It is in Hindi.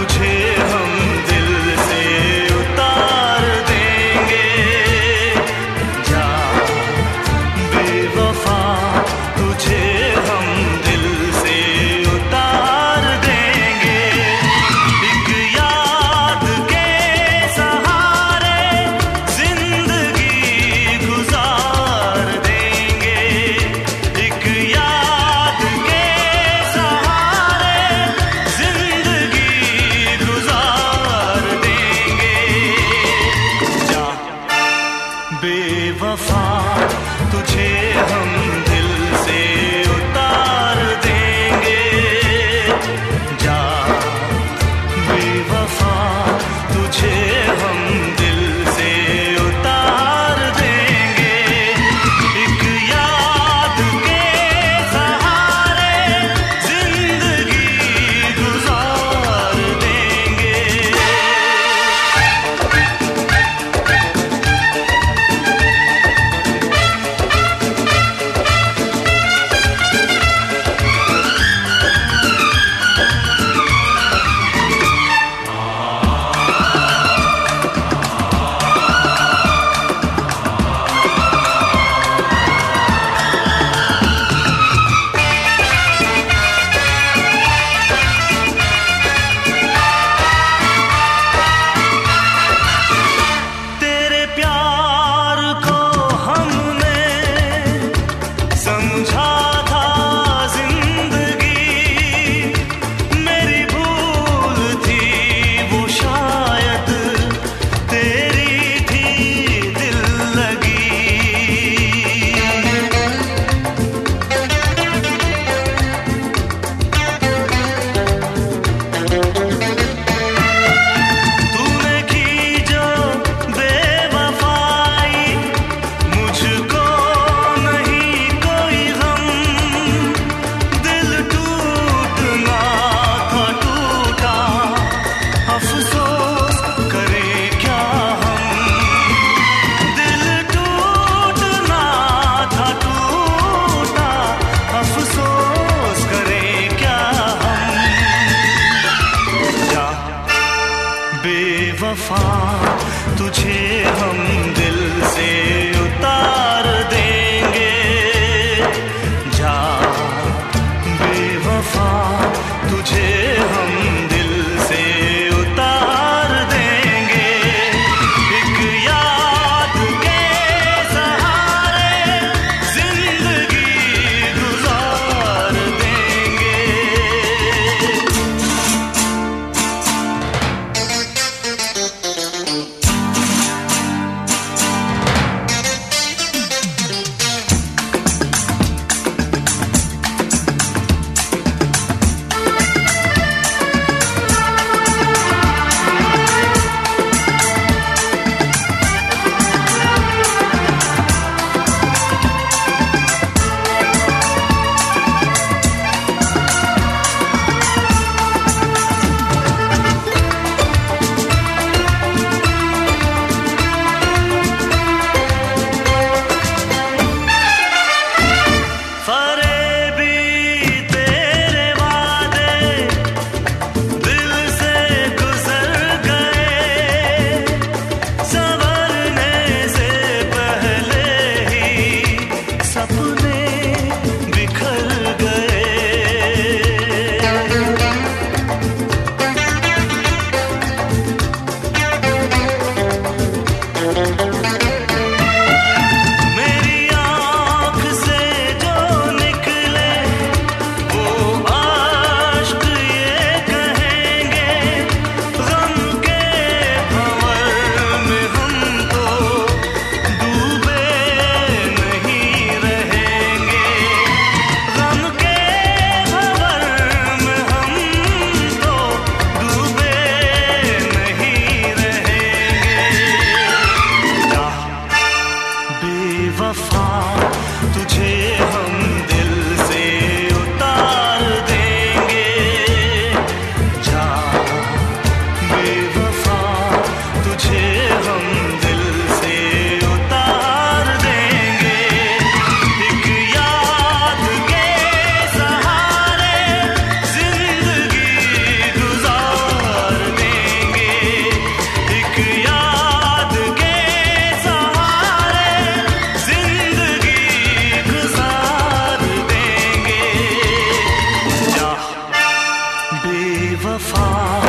तुझे हम दिल से उतार देंगे। जा बेवफा तुझे हम दिल से उतार देंगे। एक याद के सहारे जिंदगी गुजार देंगे। एक याद के सहारे जिंदगी गुजार देंगे। जा बेवफा तुझे हम दिल से उतार देंगे। जा बेवफा तुझे हम दिल से उतार देंगे। एक याद के सहारे जिंदगी गुजार देंगे। तेरे प्यार को हमने समझा था जिंदगी। मेरी भूल थी वो शायद तेरी थी दिल लगी। तूने की जो बेवफाई मुझको नहीं कोई गम। दिल टूटना था टूटा अफसोस करें क्या हम। दिल टूटना था टूटा अफसोस करें क्या हम। जा बेवफा तुझे हम दिल से उतार देंगे। जा बेवफा तुझे हम दिल से उतार देंगे। एक याद के सहारे जिंदगी गुजार देंगे। वफा